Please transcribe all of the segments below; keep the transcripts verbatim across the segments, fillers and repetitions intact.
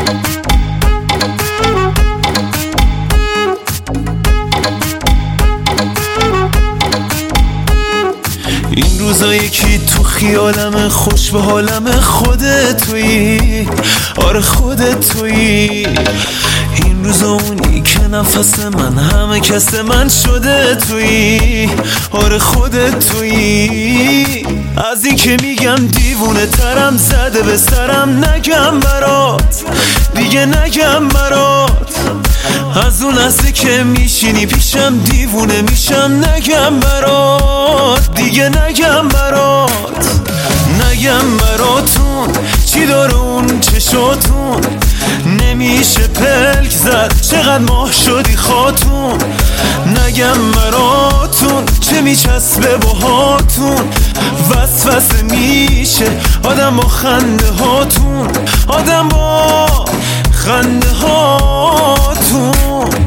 این روزا یکی تو خیالم خوش به حالم خودت تویی، آره خودت تویی. این روزا اونی که نفس من همه کس من شده تویی، آره خودت تویی. از این که میگم دیوونه ترم زده به سرم نگم برات، دیگه نگم برات. از اون لحظه که میشینی پیشم دیوونه میشم نگم برات، دیگه نگم برات. نگم براتون چی داره اون چشاتون، نمیشه پلک زد چقدر ماه شدی خاتون. نگم براتون چه میچسبه باهاتون، وسوسه میشه آدم با خنده هاتون، آدم با خنده هاتون.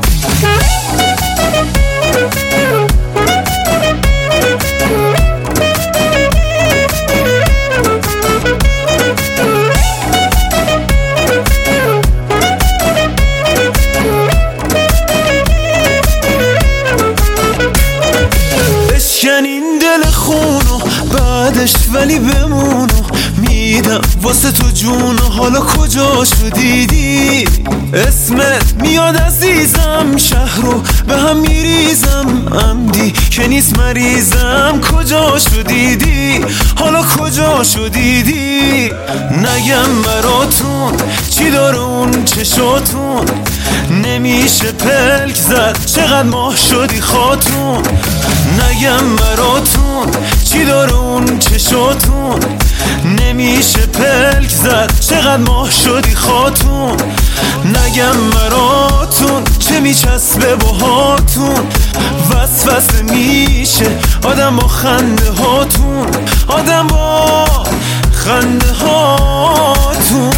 بشکن این دل خونو بعدش ولی بمونو، میدم واسه تو جون. حالا کجا شدیدی اسمت میاد عزیزم، شهرو به هم میریزم عمدی که نیست مریضم. کجا شدیدی حالا کجا شدیدی. نگم براتون چی داره اون چشاتون، نمیشه پلک زد چقدر ماه شدی خاتون. نگم براتون چی داره اون چشاتون، نمیشه پلک زد چقدر ماه شدی خاتون. نگم براتون چه میچسبه باهاتون، وسوسه میشه آدم با خنده هاتون، آدم با خنده هاتون.